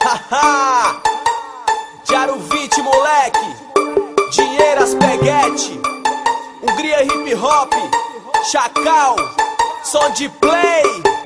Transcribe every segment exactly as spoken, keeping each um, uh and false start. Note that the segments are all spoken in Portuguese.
Haha! Diário vinte, moleque. Dinheiro, Aspeguete. Hungria hip hop. Chacal. Som de play.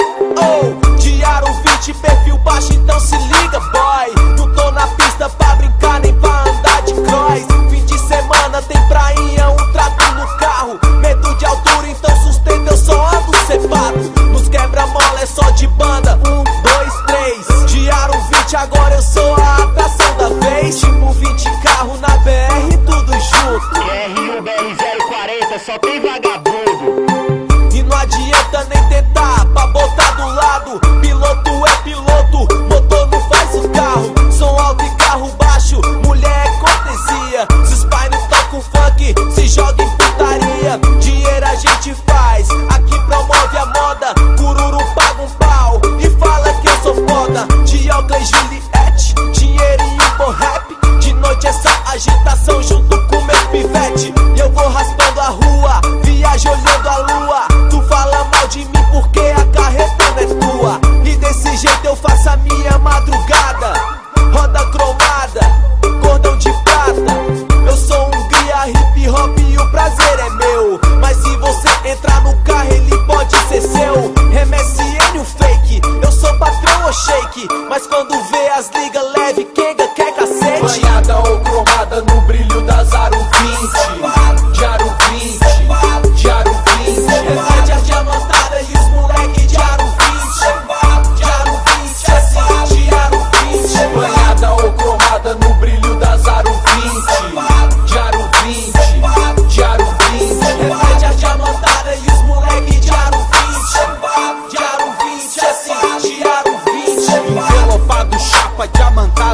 Oh, Diário vinte, perfil baixo, então se liga, boy. Não tô na pista pra brincar nem pra andar de cross. Fim de semana tem prainha, um trato no carro. Medo de altura, então sustenta, eu só ando cepado. Nos quebra-mola é só de banda. Um, dois, três. Diário vinte, agora eu sou a atração da vez. Tipo vinte carro na B R, tudo junto. Q R U B R zero quarenta, só tem vagabundo. E não adianta nem tentar pra botar do lado. Piloto é piloto, motor não faz o carro. Som alto e carro baixo, mulher é cortesia. Se os pais não tocam funk, se joga em putaria. Dinheiro a gente faz, aqui promove a moda. Cururu paga um pau e fala que eu sou foda. De Alca e Juliette, dinheiro e um bom rap. De noite essa agitação junto com meu pivete. E eu vou raspando a rua, viajo olhando a lua. Tu fala mal de mim porque a carreta não é tua. E desse jeito eu faço a minha madrugada. Roda cromada, cordão de prata. Eu sou um Hungria hip hop e o prazer é meu. Mas se você entrar no carro ele pode ser seu. M S N o fake, eu sou patrão ou shake. Mas quando vê as ligas leve, Kenga quer cacete. Banhada ou cromada no brilho da Zaro vinte. Diário vinte, Diário vinte. Recebe a diamantada e os moleque Diário vinte. Diário vinte, assim, Diário vinte. Banhada ou cromada no brilho da Zaro vinte. Diário vinte, Diário vinte. Recebe a diamantada e os moleque Diário vinte. Diário vinte, assim, Diário vinte. Envelopado, chapa, diamantada.